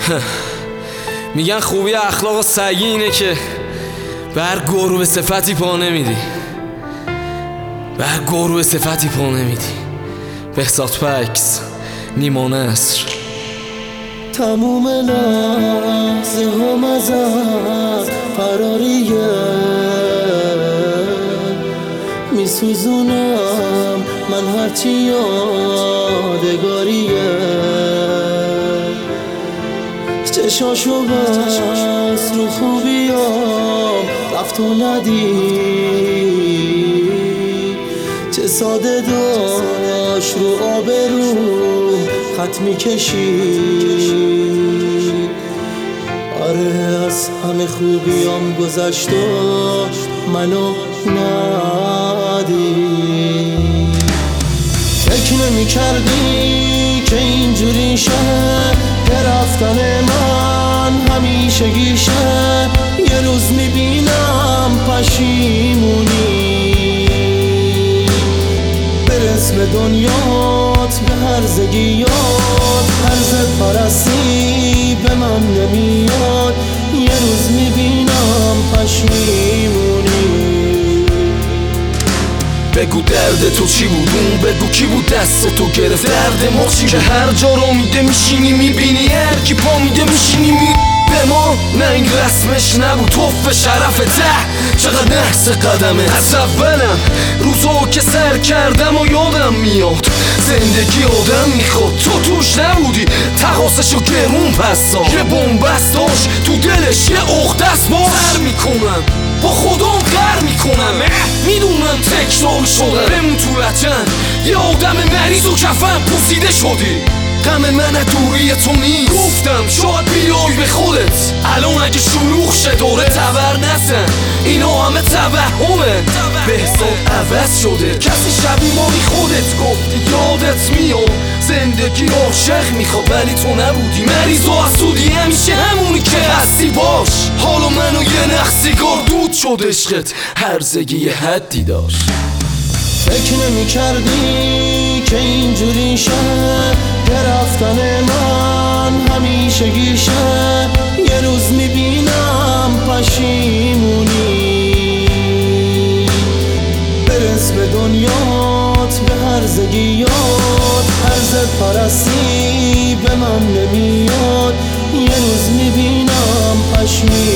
میگن خوبی اخلاق سگی اینه که بر گرو به صفتی پا نمیدی، بر گرو به صفتی پا نمیدی. بهزاد پکس، نیما نصر. تموم لحظه هم ازت فراریه، میسوزونم من هرچی یادگاریه. چشاشو بس رو خوبیام رفت و ندید، چه ساده داشت رو آبرو خط میکشید. آره از همه خوبیام گذشت و منو ندید. فکر نمی کردی که اینجوری شه، رفتن من همیشه گیشه. یه روز میبینم پشیمونی، برس به دنیات به هرزگیات، هرزت پرستی به من نمیاد. یه روز میبینم پشیمونی. بگو درد تو چی بود، اون بگو کی بود دست تو گرفت. درد ما چی که هر جا رو میده میشینی میبینی، هر کی پا میده میشینی به ما. نه این رسمش نبود، توف شرف ته چقدر نحس قدمه. از اولم روزو که سر کردم و یادم میاد زندگی آدم میخواد، تو توش نبودی تقاسشو گرون پسا. یه بومبست داشت تو دلش یه عقدست، با سر میکنم با خودم غر میکنم. میدونم تکرار شدم بمون تو وطن، یه آدم مریض و کفن پوسیده شدی. غم من دوری تو نیست، گفتم شاید بیای به خودت. الان اگه شلوغ شه دوره تبر نزن، اینا همه توهمه. بهزاد عوض شده، کسی شبیه ما بی خودت گفتی یادت میاد. زندگی عاشق میخواد ولی تو نبودی، مریض و حسودی همیشه همونی که هستی باش. حالا منو یه نخ سیگار دود شد عشقت، هرزگی یه حدی داشت. فکر نمی کردی که اینجوری شه، رفتن من همیشه گیشه. یه روز میبینم پشیمونی، برس به دنیات به هرزگیات، هرزت پرستی به من نمیاد. یه روز میبینم پشیمونی.